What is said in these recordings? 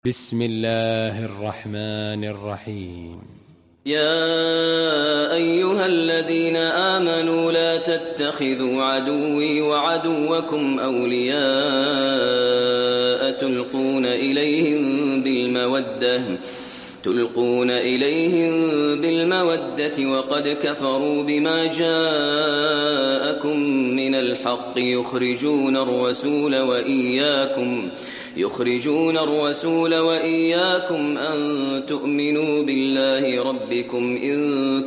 بسم الله الرحمن الرحيم. يا أيها الذين آمنوا لا تتخذوا عدوي وعدوكم أولياء تلقون إليهم بالمودة وقد كفروا بما جاءكم من الحق يخرجون الرسول وإياكم أن تؤمنوا بالله ربكم إن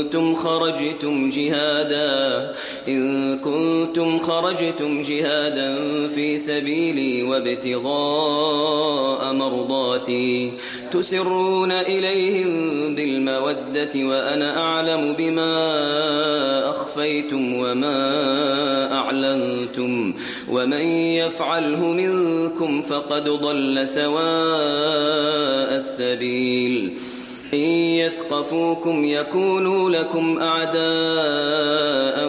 كنتم خرجتم جهادا في سبيلي وابتغاء مرضاتي تسرون إليهم بالمودة وأنا أعلم بما أخفيتم وما أعلنتم ومن يفعله منكم فقد ضل سواء السبيل. إن يثقفوكم يكونوا لكم أعداء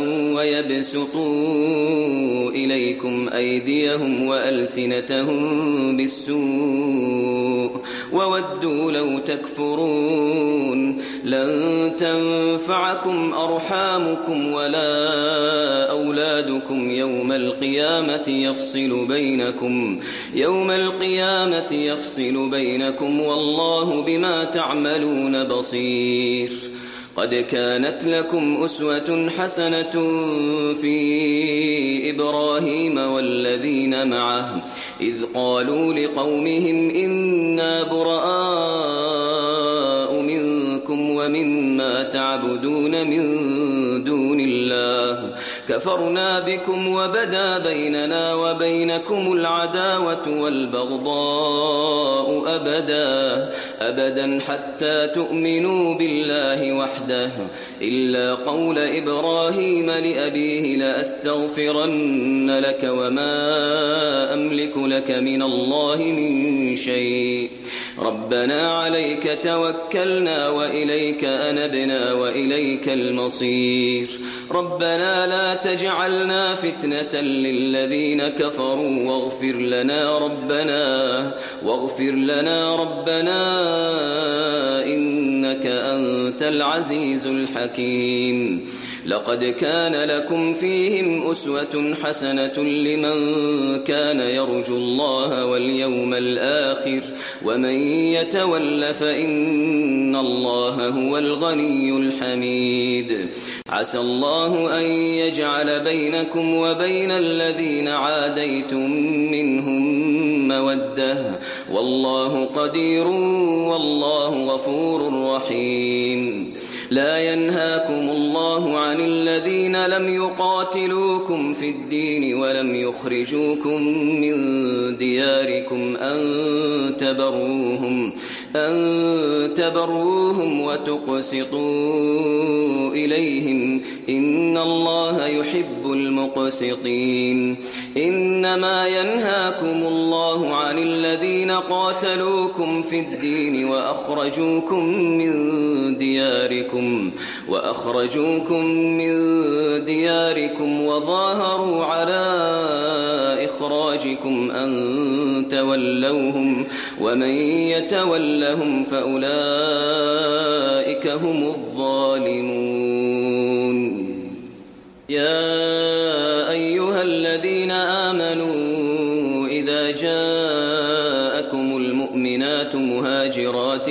ويبسطوا إليكم أيديهم وألسنتهم بالسوء وودوا لو تكفرون. لن تنفعكم أرحامكم ولا أولادكم يوم القيامة يفصل بينكم والله بما تعملون بصير. قد كانت لكم أسوة حسنة في إبراهيم والذين معه إذ قالوا لقومهم إنا براء منكم ومما تعبدون من دون الله كفرنا بكم وبدا بيننا وبينكم العداوة والبغضاء أبدا حتى تؤمنوا بالله وحده إلا قول إبراهيم لأبيه لأستغفرن لك وما أملك لك من الله من شيء ربنا عليك توكلنا وإليك أنبنا وإليك المصير. ربنا لا تجعلنا فتنة للذين كفروا واغفر لنا ربنا إنك أنت العزيز الحكيم. لقد كان لكم فيهم أسوة حسنة لمن كان يرجو الله واليوم الآخر ومن يتول فإن الله هو الغني الحميد. عسى الله أن يجعل بينكم وبين الذين عاديتم منهم مودة والله قدير والله غفور رحيم. لا ينهاكم الله عن الذين لم يقاتلوكم في الدين ولم يخرجوكم من دياركم أن تبروهم وتقسطوا إليهم إن الله يحب المقسطين. إنما ينهاكم الله عن الذين قاتلوكم في الدين وأخرجوكم من دياركم وظاهروا على إخراجكم أن تولوهم ومن يتولهم فأولئك هم الظالمون. يا أيها الذين آمنوا إذا جاءكم المؤمنات مهاجرات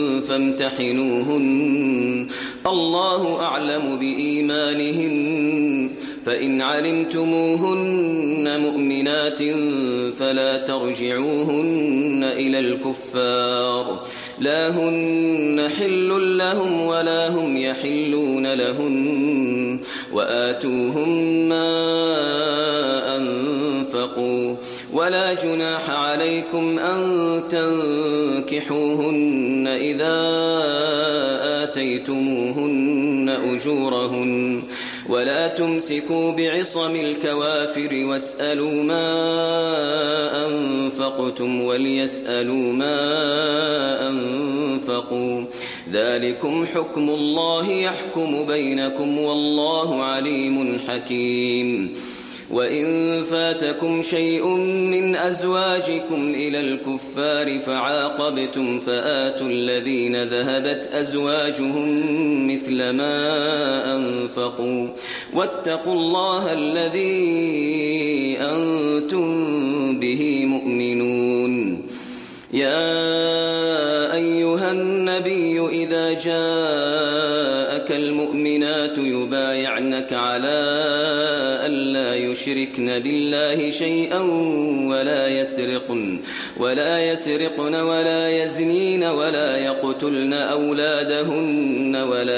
فامتحنوهن الله أعلم بإيمانهن فإن علمتموهن مؤمنات فلا ترجعوهن إلى الكفار لا هن حل لهم ولا هم يحلون لهن وآتوهم ما أنفقوا ولا جناح عليكم أن تنكحوهن إذا آتيتموهن أجورهن ولا تمسكوا بعصم الكوافر واسألوا ما أنفقتم وليسألوا ما أنفقوا ذلكم حكم الله يحكم بينكم والله عليم حكيم. وإن فاتكم شيء من أزواجكم إلى الكفار فعاقبتم فآتوا الذين ذهبت أزواجهم مثل ما أنفقوا واتقوا الله الذي أنتم به مؤمنون. يا أيها النبي إذا جاءك المؤمنات يبايعنك على ألا يشركن بالله شيئا ولا يسرقن ولا يزنين ولا يقتلن أولادهن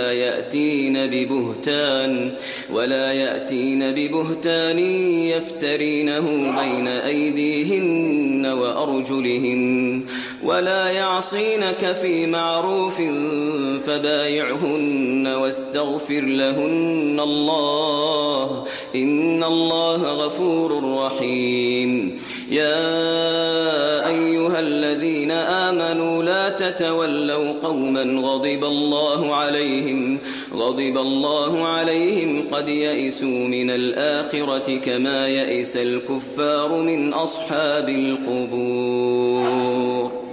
ولا يأتين ببهتان يفترينه بين أيديهن وأرجلهن ولا يعصينك في معروف فبايعهن واستغفر لهن الله إن الله غفور رحيم. يا أيها الذين آمنوا لا تتولوا قوما غضب الله عليهم قد يئسوا من الآخرة كما يئس الكفار من أصحاب القبور.